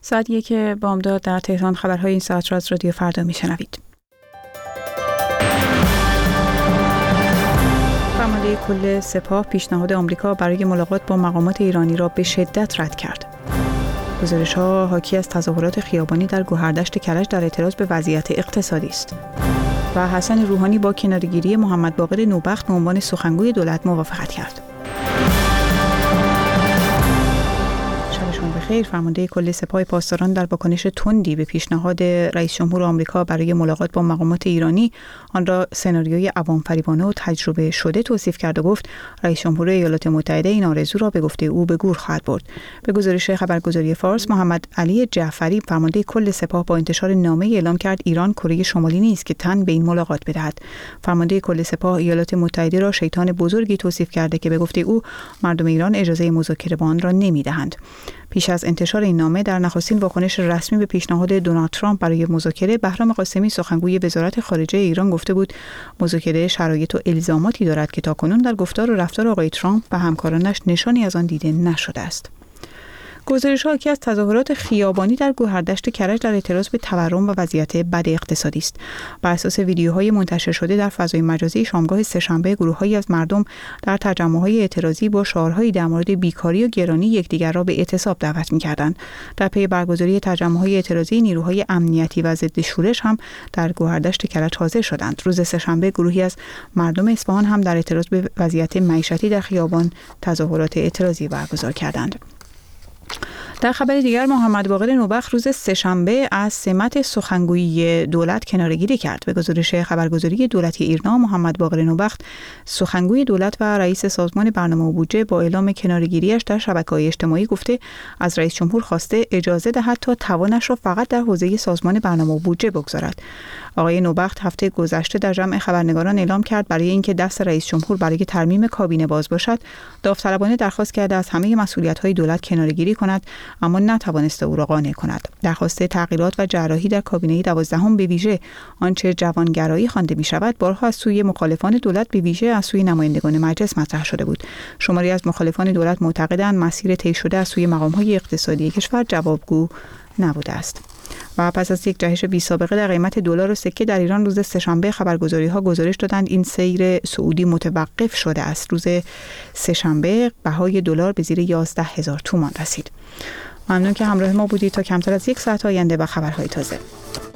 ساعت 1 بامداد در تهران. خبرهای این ساعت را از رادیو فردا میشنوید. فرمانده کل سپاه پیشنهاد آمریکا برای ملاقات با مقامات ایرانی را به شدت رد کرد. گزارش‌ها حاکی از تظاهرات خیابانی در گوهردشت کرج در اعتراض به وضعیت اقتصادی است. و حسن روحانی با کناره‌گیری محمد باقر نوبخت به عنوان سخنگوی دولت موافقت کرد. بخیر. فرمانده کل سپاه پاسداران در واکنش تندی به پیشنهاد رئیس جمهور آمریکا برای ملاقات با مقامات ایرانی آن را سناریوی عوام‌فریبانه و تجربه شده توصیف کرد و گفت رئیس جمهور ایالات متحده این آرزو را به گفته او به گور خواهد برد. به گزارش خبرگزاری فارس، محمد علی جعفری فرمانده کل سپاه با انتشار نامه اعلام کرد ایران کره شمالی نیست که تن به این ملاقات بدهد. فرمانده کل سپاه ایالات متحده را شیطان بزرگی توصیف کرده که به گفته او مردم ایران اجازه مذاکره با آن را نمی‌دهند. پیش از انتشار این نامه در نخستین واکنش رسمی به پیشنهاد دونالد ترامپ برای مذاکره، بهرام قاسمی سخنگوی وزارت خارجه ایران گفته بود مذاکره شرایط و الزاماتی دارد که تاکنون در گفتار و رفتار آقای ترامپ و همکارانش نشانی از آن دیده نشده است. گزارش‌ها حاکی از تظاهرات خیابانی در گوهردشت کرج در اعتراض به تورم و وضعیت بد اقتصادی است. بر اساس ویدیوهای منتشر شده در فضای مجازی شامگاه سه‌شنبه، گروه‌هایی از مردم در تجمع‌های اعتراضی با شعارهایی در مورد بیکاری و گرانی یکدیگر را به اعتصاب دعوت می‌کردند. در پی برگزاری تجمع‌های اعتراضی، نیروهای امنیتی و ضد شورش هم در گوهردشت کرج حاضر شدند. روز سه‌شنبه گروهی از مردم اصفهان هم در اعتراض به وضعیت معیشتی در خیابان تظاهرات اعتراضی برگزار کردند. در خبر دیگر، محمد باقر نوبخت روز سه‌شنبه از سمت سخنگویی دولت کناره‌گیری کرد. به گزارش خبرگزاری دولتی ایرنا، محمد باقر نوبخت سخنگوی دولت و رئیس سازمان برنامه و بودجه با اعلام کناره‌گیری‌اش در شبکه‌های اجتماعی گفته از رئیس جمهور خواسته اجازه دهد تا توانش را فقط در حوزه سازمان برنامه و بودجه بگذارد. آقای نوبخت هفته گذشته در جمع خبرنگاران اعلام کرد برای اینکه دست رئیس جمهور برای ترمیم کابینه باز باشد، داوطلبانه درخواست کرده از همه مسئولیت‌های دولت کناره‌گیری کند، اما نتوانسته او را قانع کند. درخواست تغییرات و جراحی در کابینه 12 به ویژه آنچه جوانگرایی خوانده می‌شود، بارها از سوی مخالفان دولت به ویژه از سوی نمایندگان مجلس مطرح شده بود. شماری از مخالفان دولت معتقدند مسیر طی شده از سوی مقام‌های اقتصادی کشور جوابگو نبوده است. و پس از یک جهش بی‌سابقه در قیمت دلار و سکه در ایران، روز سه‌شنبه خبرگزاری‌ها گزارش دادند این سیر صعودی متوقف شده است. روز سه‌شنبه بهای دلار به زیر 11,000 تومان رسید. ممنون که همراه ما بودید. تا کمتر از یک ساعت آینده با خبرهای تازه.